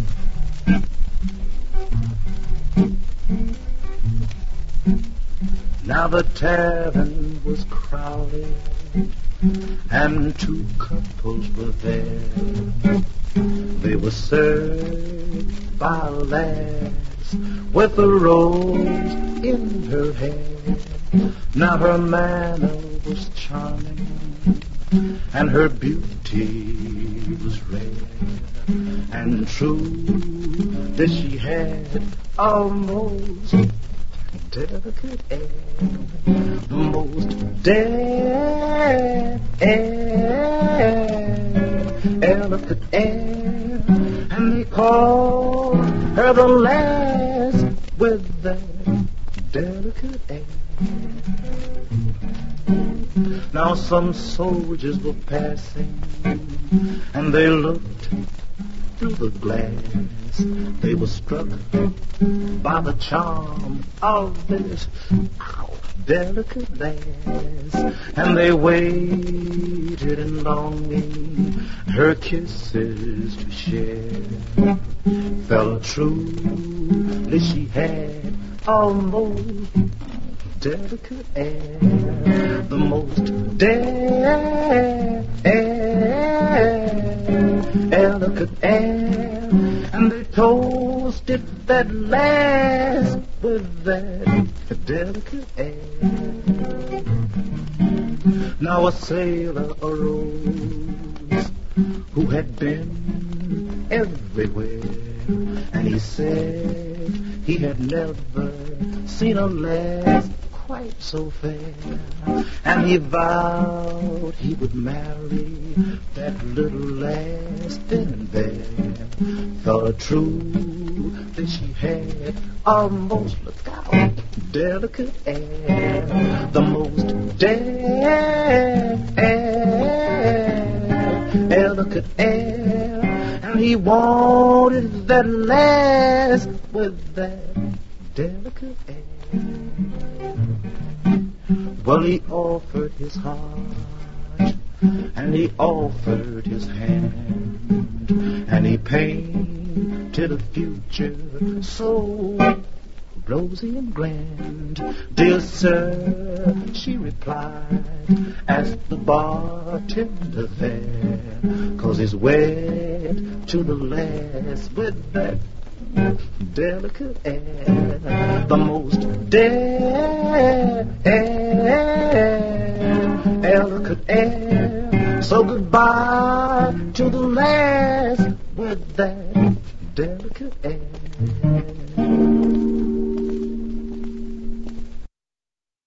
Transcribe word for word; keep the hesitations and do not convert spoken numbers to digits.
Now the tavern was crowded, and two couples were there. They were served by a lass with a rose in her hair. Now her manner was charming, and her beauty was rare, and true that she had almost delicate air, the most delicate air, and they called her the lass with that delicate air. Now some soldiers were passing, and they looked through the glass. They were struck by the charm of this ow, delicate lass, and they waited in longing her kisses to share. Felt truly she had almost delicate air, the most delicate air, and they toasted that lass with that delicate air. Now a sailor arose who had been everywhere, and he said he had never seen a lass quite so fair, and he vowed he would marry that little lass then and there. Thought true that she had almost, look out, delicate air, the most delicate air, and he wanted that lass with that delicate air. Well, he offered his heart, and he offered his hand, and he painted a future so rosy and grand. Dear sir, she replied, ask the bartender there, 'cause he's wed to the lass with that delicate air, the most delicate air. So goodbye to the lass with that delicate air.